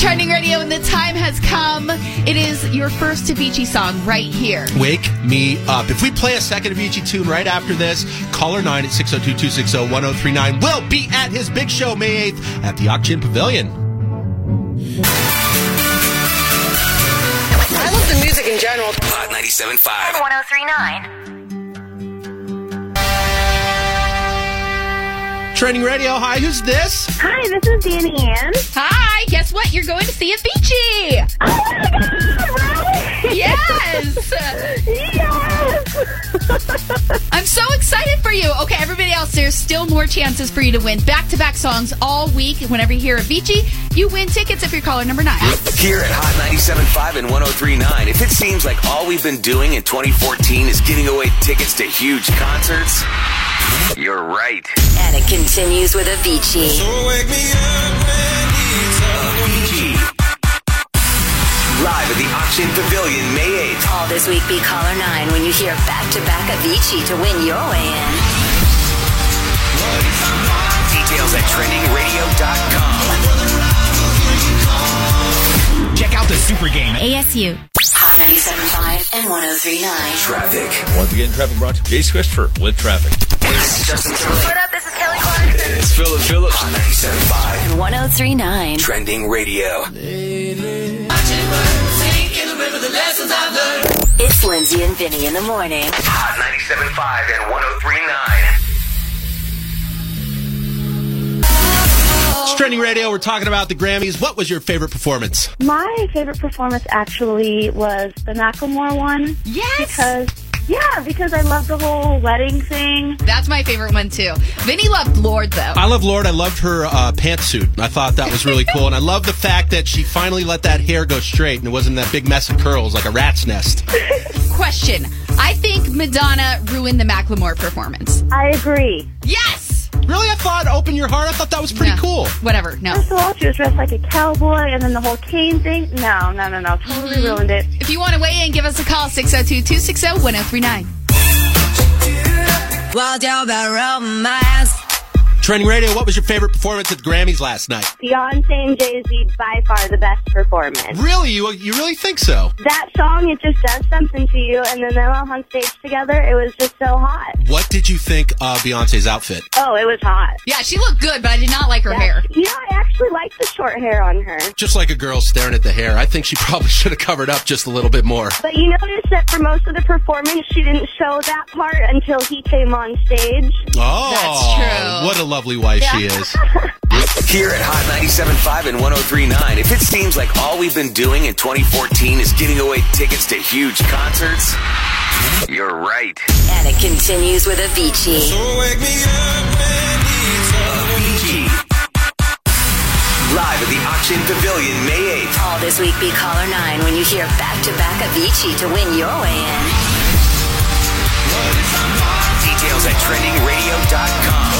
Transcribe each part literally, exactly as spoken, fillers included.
Trending Radio, and the time has come. It is your first Avicii song right here. Wake me up. If we play a second Avicii tune right after this, caller nine at six oh two, two six oh, one oh three nine will be at his big show May eighth at the Auction Pavilion. I love the music in general. Hot ninety-seven point five. one oh three point nine. Trending Radio, hi, who's this? Hi, this is Danny Ann. Hi, guess what? You're going to see Avicii. Oh my God, really? Yes. Yes. I'm so excited for you. Okay, everybody else, there's still more chances for you to win back-to-back songs all week. Whenever you hear Avicii, you win tickets if you're caller number nine. Here at Hot ninety-seven point five and one oh three point nine, if it seems like all we've been doing in twenty fourteen is giving away tickets to huge concerts, you're right. And it continues with Avicii. So wake me up when it's Avicii. Live at the Auction Pavilion, May eighth. All this week, be caller nine when you hear back-to-back Avicii to win your way in. Details at trending radio dot com. Check out the Super Game. A S U. Hot ninety-seven point five and one oh three point nine. Traffic. Once again, traffic brought to Jace Christopher with traffic. This is Justin Timberlake. What up? This is Kelly Clarkson. It's Philip Phillips. Hot ninety-seven point five. And one oh three point nine. Trending Radio. It's Lindsay and Vinny in the morning. Hot ninety-seven point five and one oh three point nine. It's Trending Radio, we're talking about the Grammys. What was your favorite performance? My favorite performance actually was the Macklemore one. Yes. Because, yeah, because I love the whole wedding thing. That's my favorite one, too. Vinny loved Lord, though. I love Lord. I loved her uh, pantsuit. I thought that was really cool. And I love the fact that she finally let that hair go straight and it wasn't that big mess of curls like a rat's nest. Question. I think Madonna ruined the Macklemore performance. I agree. Yes! Really? I thought Open Your Heart. I thought that was pretty No. cool. Whatever. No. First of all, she was dressed like a cowboy, and then the whole cane thing. No, no, no, no. Totally Mm-hmm. ruined it. If you want to weigh in, give us a call, six oh two, two six oh, one oh three nine. Walked out that road, my ass. Trending Radio, what was your favorite performance at the Grammys last night? Beyonce and Jay-Z, by far the best performance. Really? You you really think so? That song, it just does something to you, and then them all on stage together, it was just so hot. What did you think of Beyonce's outfit? Oh, it was hot. Yeah, she looked good, but I did not like her Yeah. hair. You know, I actually like the short hair on her. Just like a girl staring at the hair. I think she probably should have covered up just a little bit more. But you notice that for most of the performance, she didn't show that part until he came on stage. Oh, That's true. What a lovely wife she is. Here at Hot ninety-seven point five and one oh three point nine, if it seems like all we've been doing in twenty fourteen is giving away tickets to huge concerts, you're right. And it continues with Avicii. So wake me up when it's Avicii. Live at the Auction Pavilion, May eighth. All this week, be caller nine when you hear back-to-back Avicii to win your way in. Details at trending radio dot com.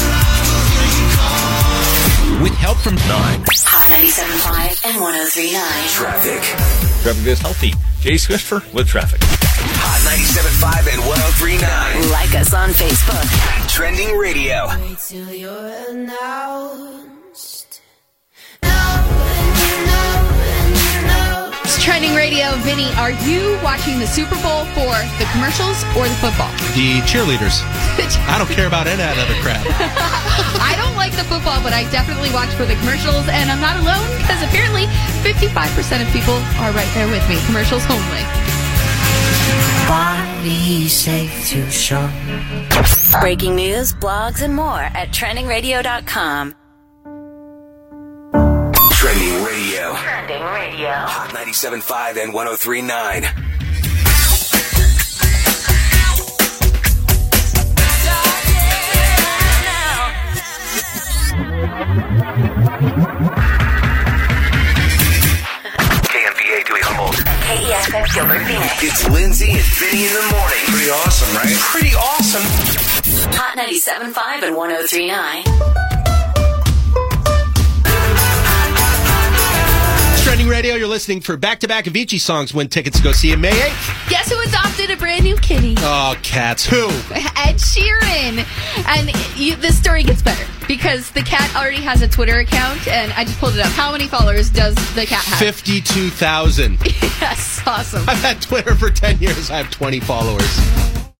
With help from nine. Hot ninety-seven point five and one oh three point nine. Traffic. Traffic is healthy. Jace Christopher with traffic. Hot ninety-seven point five and one oh three point nine. Like us on Facebook. Trending Radio. Wait till you're announced. It's Trending Radio. Vinny, are you watching the Super Bowl for the commercials or the football? The cheerleaders. I don't care about any of that other crap. I don't like the football, but I definitely watch for the commercials, and I'm not alone because apparently fifty-five percent of people are right there with me. Commercials only. Body safe to show. Breaking news, blogs, and more at trending radio dot com. Trending Radio. Trending Radio. Hot ninety-seven point five and one oh three point nine. K M P A Dewey Humboldt. K E S F Gilbert Phoenix. It's Lindsay and Vinny in the morning. Pretty awesome, right? Pretty awesome. Hot ninety-seven point five and one oh three point nine. Trending Radio, you're listening for back-to-back Avicii songs. Win tickets to go see him May eighth. Guess who adopted a brand new kitty? Oh, cats. Who? Ed Sheeran. And you, the story gets better. because the cat already has a Twitter account, and I just pulled it up. How many followers does the cat have? fifty-two thousand. Yes, awesome. I've had Twitter for ten years. I have twenty followers.